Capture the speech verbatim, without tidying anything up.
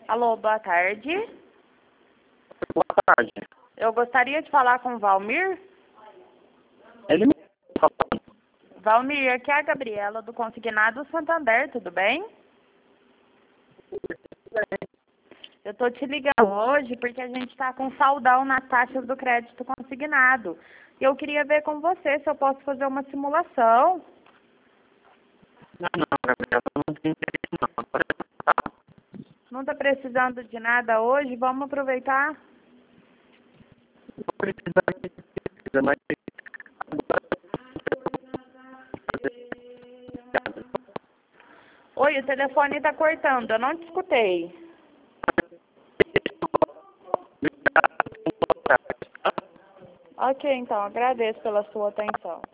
Alô, boa tarde. Boa tarde. Eu gostaria de falar com o Valmir. Ele me falando. Valmir, aqui é a Gabriela do Consignado Santander, tudo bem? Eu tô te ligando hoje porque a gente está com saldão nas taxas do crédito consignado. E eu queria ver com você se eu posso fazer uma simulação. Não, não, Gabriela, eu não tenho interesse não. Agora Não está precisando de nada hoje? Vamos aproveitar? eu vou precisar de pesquisa, mas Oi, o telefone está cortando, eu não te escutei. Ok, então, agradeço pela sua atenção.